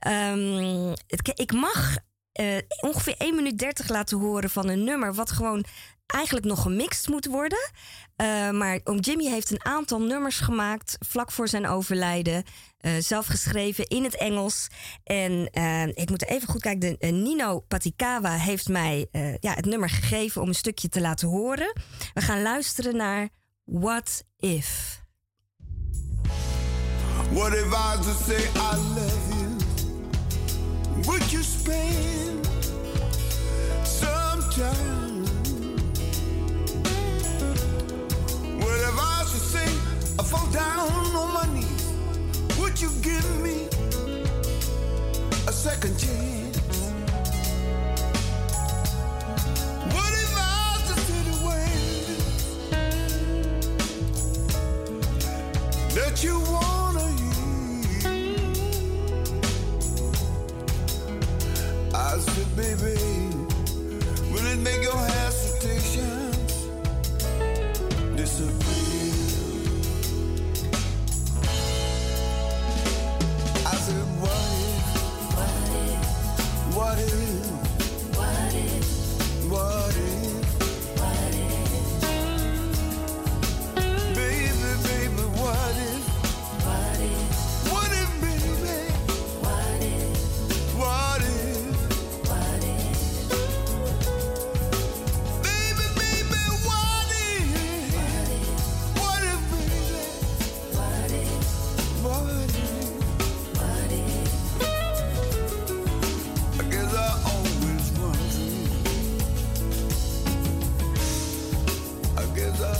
Ik mag ongeveer 1 minuut 30 laten horen van een nummer wat gewoon eigenlijk nog gemixt moet worden. Maar oom Jimmy heeft een aantal nummers gemaakt vlak voor zijn overlijden. Zelf geschreven in het Engels. En ik moet even goed kijken. Nino Patikawa heeft mij het nummer gegeven om een stukje te laten horen. We gaan luisteren naar What If. What if I was to say I love you? Would you spend some time? What if I was to say I fall down on my knees? Would you give me a second chance? What if I was to say the words that you wanna hear? I said, baby, will it make your hesitations disappear? I said, what if, what if, what if, what if, what if, baby, baby, what if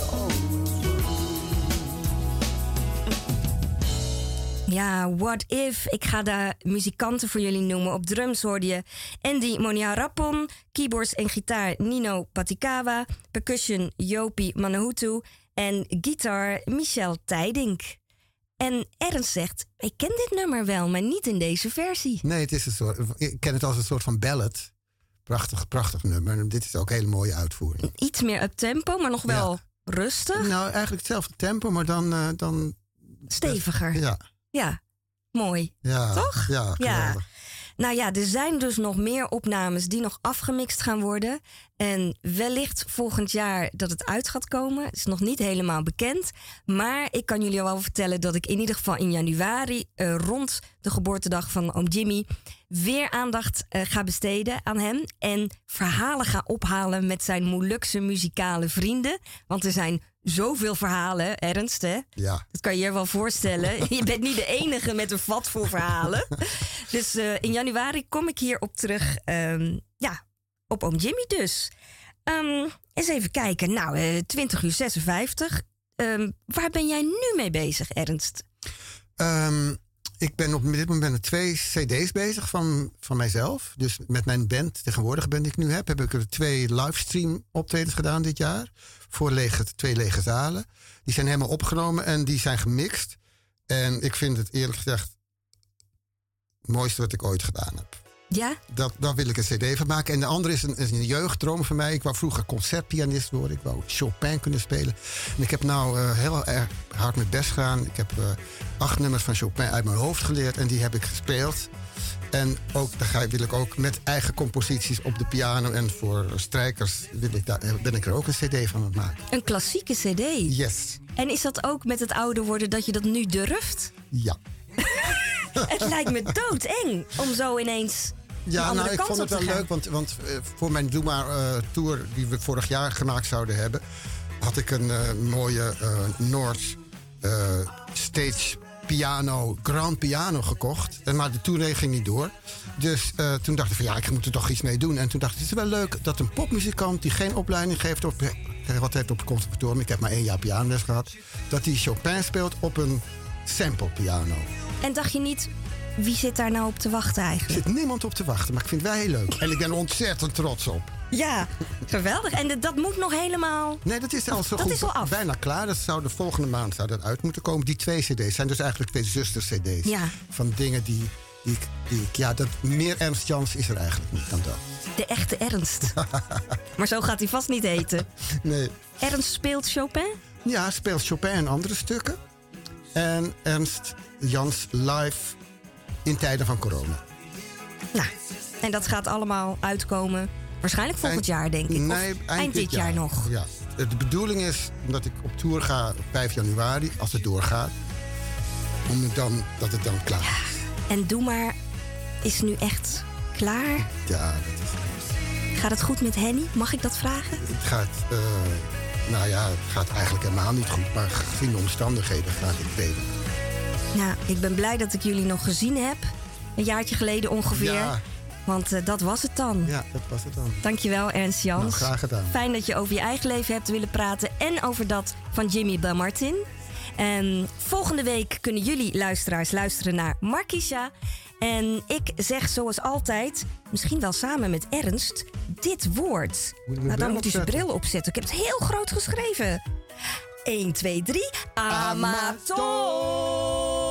Ja, What If. Ik ga de muzikanten voor jullie noemen. Op drums hoorde je Andy Moniarapon. Keyboards en gitaar Nino Patikawa. Percussion Jopi Manahutu. En gitaar Michel Tijdink. En Ernst zegt, ik ken dit nummer wel, maar niet in deze versie. Nee, het is een soort, ik ken het als een soort van ballad. Prachtig nummer. En dit is ook een hele mooie uitvoering. Iets meer up-tempo, maar nog wel rustig. Nou, eigenlijk hetzelfde tempo, maar dan steviger. Ja. Ja, mooi. Ja, toch? Ja, geweldig. Nou ja, er zijn dus nog meer opnames die nog afgemixt gaan worden. En wellicht volgend jaar dat het uit gaat komen. Het is nog niet helemaal bekend. Maar ik kan jullie al wel vertellen dat ik in ieder geval in januari... rond de geboortedag van oom Jimmy... weer aandacht ga besteden aan hem. En verhalen ga ophalen met zijn Molukse muzikale vrienden. Want er zijn zoveel verhalen, Ernst, hè? Ja. Dat kan je je wel voorstellen. Je bent niet de enige met een vat voor verhalen. Dus in januari kom ik hierop terug. Op oom Jimmy dus. Eens even kijken. Nou, 20:56. Waar ben jij nu mee bezig, Ernst? Ik ben op dit moment met 2 cd's bezig van mijzelf. Dus met mijn band, tegenwoordige band die ik nu heb ik er 2 livestream optredens gedaan dit jaar. Voor 2 lege zalen. Die zijn helemaal opgenomen en die zijn gemixt. En ik vind het eerlijk gezegd het mooiste wat ik ooit gedaan heb. Ja? Daar wil ik een cd van maken. En de andere is een jeugddroom van mij. Ik wou vroeger concertpianist worden. Ik wou Chopin kunnen spelen. En ik heb nou heel erg hard mijn best gedaan. Ik heb 8 nummers van Chopin uit mijn hoofd geleerd. En die heb ik gespeeld. En ook, wil ik ook met eigen composities op de piano. En voor strijkers ben ik er ook een cd van aan het maken. Een klassieke cd? Yes. En is dat ook met het ouder worden dat je dat nu durft? Ja. Het lijkt me doodeng om zo ineens... Ja, nou, ik vond het wel leuk, want voor mijn Doe Maar tour die we vorig jaar gemaakt zouden hebben, had ik een mooie Noord stage piano, grand piano gekocht. Maar de tournee ging niet door. Dus toen dacht ik van ik moet er toch iets mee doen. En toen dacht ik, het is wel leuk dat een popmuzikant die geen opleiding geeft wat heeft op het conservatorium, ik heb maar 1 jaar pianoles gehad, dat die Chopin speelt op een sample piano. En dacht je niet, wie zit daar nou op te wachten eigenlijk? Er zit niemand op te wachten, maar ik vind het wel heel leuk. En ik ben er ontzettend trots op. Ja, geweldig. En dat moet nog helemaal... Nee, dat is al zo goed. Dat is al af. Bijna klaar. Dat zou de volgende maand uit moeten komen. Die 2 cd's zijn dus eigenlijk 2 zuster-cd's. Ja. Van dingen die dat meer Ernst Jans is er eigenlijk niet dan dat. De echte Ernst. Maar zo gaat hij vast niet heten. Nee. Ernst speelt Chopin? Ja, speelt Chopin en andere stukken. En Ernst Jans live in tijden van corona. Nou, en dat gaat allemaal uitkomen waarschijnlijk volgend jaar, denk ik. Nee, eind dit jaar nog. Ja. De bedoeling is, omdat ik op tour ga op 5 januari, als het doorgaat, dat het dan klaar is. En Doe Maar is nu echt klaar? Ja, dat is... Gaat het goed met Henny? Mag ik dat vragen? Het gaat eigenlijk helemaal niet goed. Maar gezien de omstandigheden gaat het beter. Nou, ik ben blij dat ik jullie nog gezien heb. Een jaartje geleden ongeveer. Ja. Want dat was het dan. Ja, dat was het dan. Dankjewel, Ernst Jans. Nou, graag gedaan. Fijn dat je over je eigen leven hebt willen praten. En over dat van Jimmy Belmartin. En volgende week kunnen jullie luisteraars luisteren naar Markisha. En ik zeg zoals altijd, misschien wel samen met Ernst, dit woord. Nou, dan moet hij zijn bril opzetten. Ik heb het heel groot geschreven. 1, 2, 3. Amator.